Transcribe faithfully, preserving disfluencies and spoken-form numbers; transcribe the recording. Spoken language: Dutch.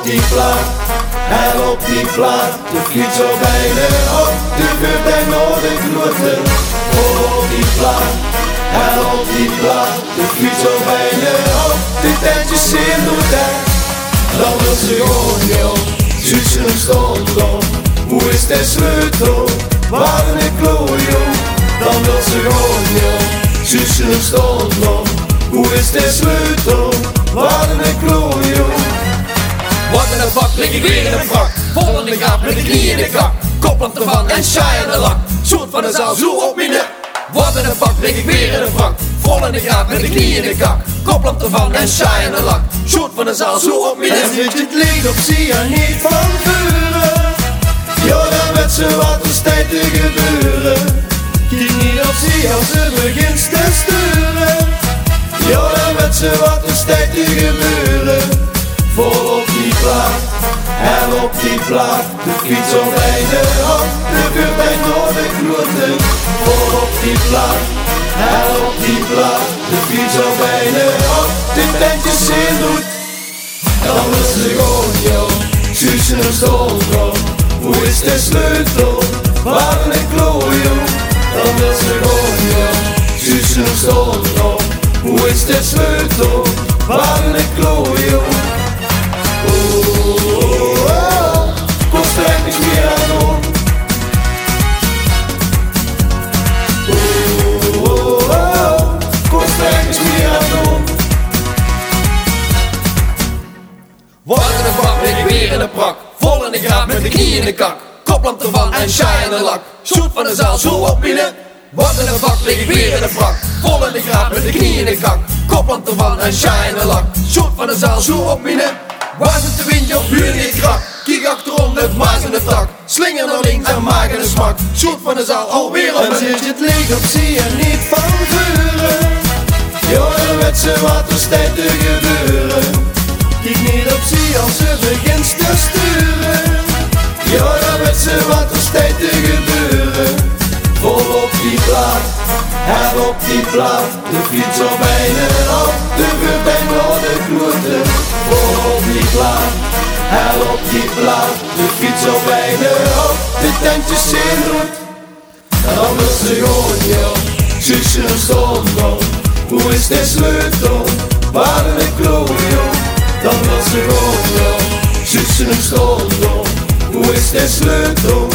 die plaat, en op die plaat, de fiets al bijna op, die vuurt hij naar de grote. Op die plaat, en op die plaat, de fiets al bijna op, die tentjes in doet hij. Dan wil ze gewoon, joh, zussen hem stond op, hoe is de sleutel, waar een klooi, joh. Dan wil ze gewoon, joh, zussen hem stond op, hoe is de sleutel, waar een klooi, joh. Wat in een bak, lig ik weer in een vrak. Vol in de gaap, met de knie in de kak. Koplamp ervan en saai aan de lak. Zoet van de zaal, zo op mine. Wat in een bak, lig ik weer in een vrak. Vol in de gaap, met de knie in de kak. Koplamp ervan en saai aan de lak. Zoet van de zaal, zo op mine. En zit het licht op, zie je niet van vuren. Ja, dan met ze wat is tijd te gebeuren. Kijk niet op, zie je als ze begint te sturen. Ja, dan met ze wat is tijd te gebeuren. Vol op die plaat, en op die plaat, de fiets al bijna op, de buurt bij door de grote. Vol op die plaat, en op die plaat, de fiets al bijna op, de tentjes in doet. Dan wil ze gewoon, joh, zussen hem stond op, hoe is de sleutel, waar een klooi, joh. Dan wil ze gewoon, joh, zussen hem stond op, hoe is de sleutel, waar een klooi, joh. Oh, oh, oh, kost er niks meer aan doen. Oh, oh, oh, kost er niks meer aan doen. Wat in een bak, lig ik weer in een prak. Vol in de graaf, met de knie in de kak. Koplamp ervan en saai aan de lak. Zoet van de zaal, zo op mine. Wat in een bak, lig ik weer in een prak. Vol in de graaf, met de knie in de kak. Koplamp ervan en saai aan de lak. Zoet van de zaal, zo op mine. Waar zit de wind, joh, buur niet krak. Kijk achterom, het maas in de tak. Slinger naar links en maag in de smak. Zoet van de zaal, alweer op en zit het licht op, zie je niet van vuren. Ja, dan met ze wat is tijd te gebeuren. Kijk niet op, zie je als ze begint te sturen. Ja, dan met ze wat is tijd te gebeuren. Vol op die plaat, en op die plaat, de fiets al bijna op, de buurt bij door de grote. Vol op die plaat, en op die plaat, de fiets al bijna op, de tentjes in roet. Dan wil ze gewoon, joh, zussen hem stond op, hoe is de sleutel, waar een klooi, joh. Dan wil ze gewoon, joh, zussen hem stond op, hoe is de sleutel,